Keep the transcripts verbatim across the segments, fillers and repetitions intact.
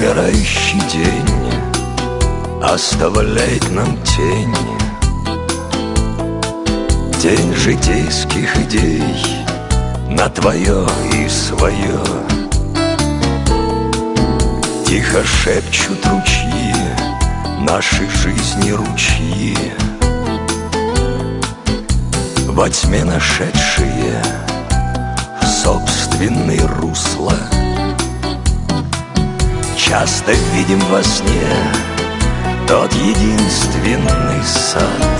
Умирающий день оставляет нам тень, тень житейских идей на твое и свое. Тихо шепчут ручьи, нашей жизни ручьи, во тьме нашедшие собственные русла. Часто видим во сне тот единственный сад,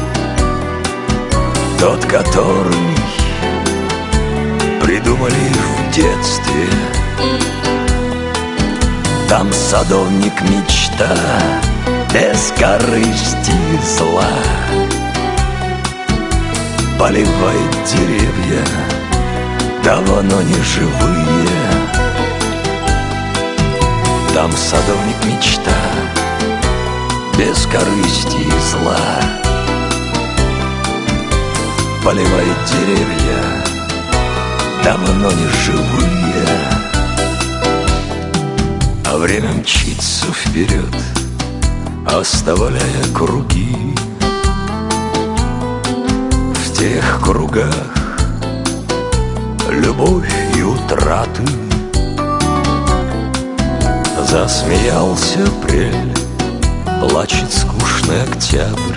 тот, который придумали в детстве. Там садовник мечта, без корысти и зла, поливает деревья, давно не живые. Там садовник мечта, без корысти и зла, поливает деревья, давно не живые. А время мчится вперед, оставляя круги. В тех кругах любовь и утраты. Засмеялся апрель, плачет скучный октябрь.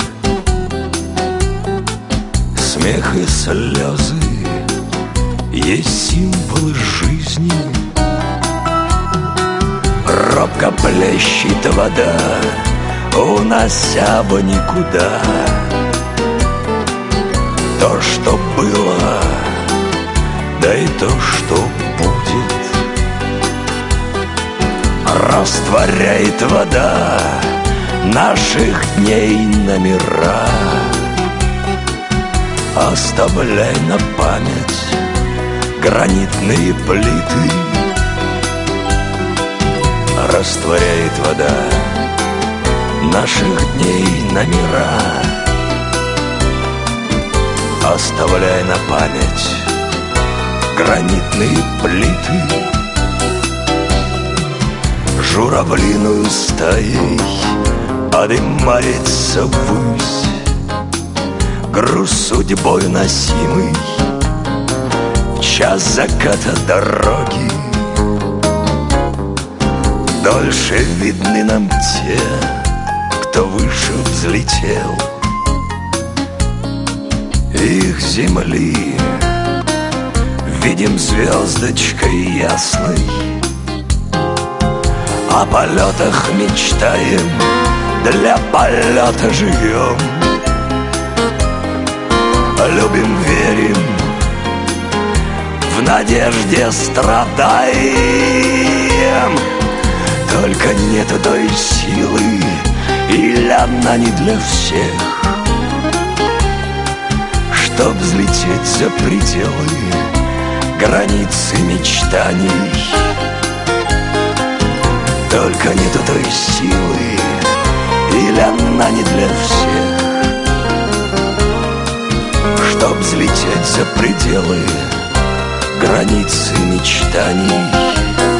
Смех и слезы есть символы жизни. Робко плещет вода, унося бы никуда то, что было, да и то, что будет. Растворяет вода наших дней номера, оставляй на память гранитные плиты. Растворяет вода наших дней номера, оставляя на память гранитные плиты. Журавлиную стаей поднимается ввысь груз судьбой носимый в час заката дороги. Дольше видны нам те, кто выше взлетел. Их земли видим звездочкой ясной. О полетах мечтаем, для полета живем. Любим, верим, в надежде страдаем. Только нету той силы, или она не для всех, чтоб взлететь за пределы границы мечтаний. Только нету той силы, или она не для всех, чтоб взлететь за пределы границы мечтаний.